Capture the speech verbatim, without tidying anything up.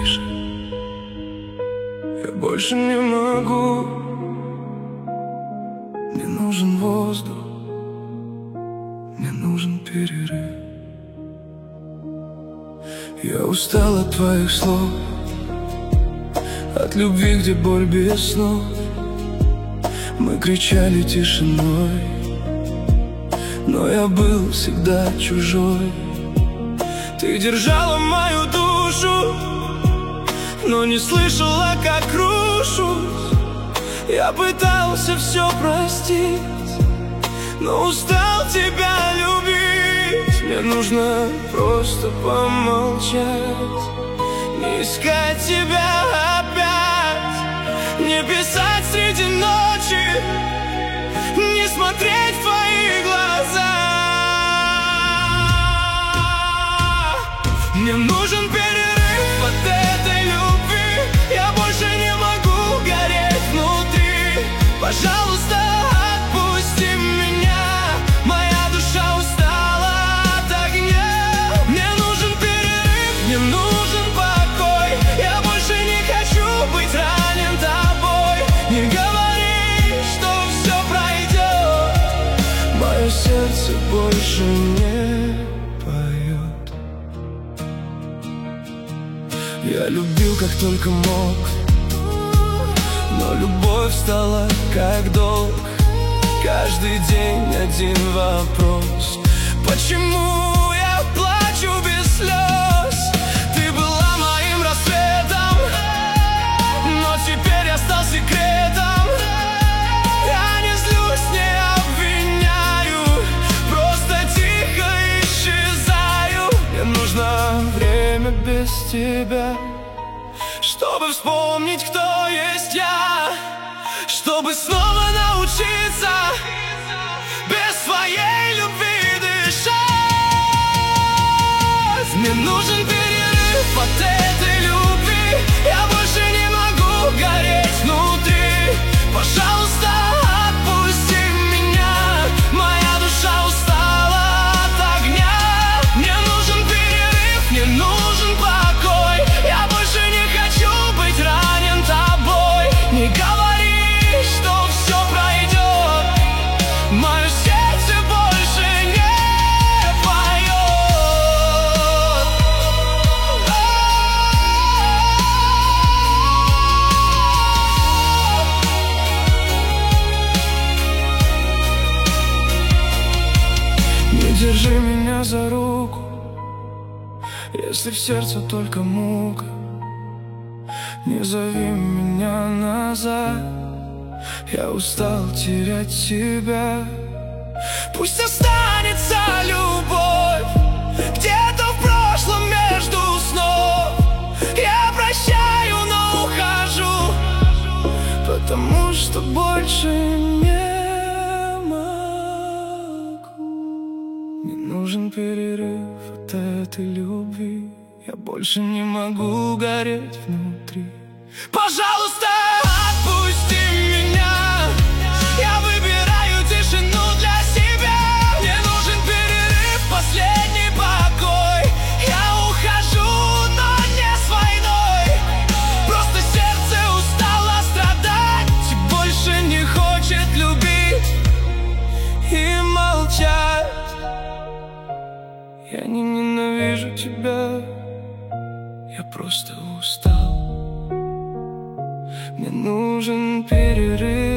тише. Я больше не могу. Мне нужен воздух, мне нужен перерыв. Я устал от твоих слов, от любви, где боль без снов. Мы кричали тишиной, но я был всегда чужой. Ты держала мою душу, но не слышала, как крушусь. Я пытался все простить, но устал тебя любить. Мне нужно просто помолчать, не искать тебя опять, не писать среди ночи, не смотреть в твои глаза. Мне нужен перерыв от этой любви. Я больше не могу гореть внутри. Пожалуйста, отпусти меня. Моя душа устала от огня. Мне нужен перерыв, мне нужен покой. Я больше не хочу быть ранен тобой. Не говори, что все пройдет. Мое сердце больше не поет. Я любил, как только мог, но любовь стала как долг. Каждый день один вопрос: почему я плачу без слез? Ты была моим рассветом, но теперь я стал секретом. Я не злюсь, не обвиняю, просто тихо исчезаю. Мне нужно время без тебя, чтобы вспомнить, кто есть я, чтобы снова научиться без своей любви дышать. Мне нужен перерыв от этой любви. Я больше не могу гореть внутри. Пожалуйста, отпусти меня. Моя душа устала от огня. Мне нужен перерыв, мне нужен покой. Я больше не хочу быть ранен тобой. Не говори, что все пройдет. Мое сердце больше не поет. Не держи меня за руку, если в сердце только мука. Не зови меня назад, я устал терять себя. Пусть останется любовь где-то в прошлом между снов. Я прощаю, но ухожу, потому что больше не могу. Мне нужен перерыв от этой любви. Я больше не могу гореть внутри. Пожалуйста, отпусти меня. Я выбираю тишину для себя. Мне нужен перерыв, последний покой. Я ухожу, но не с войной. Просто сердце устало страдать, больше не хочет любить и молчать. Я не ненавижу тебя, я просто устал. Мне нужен перерыв.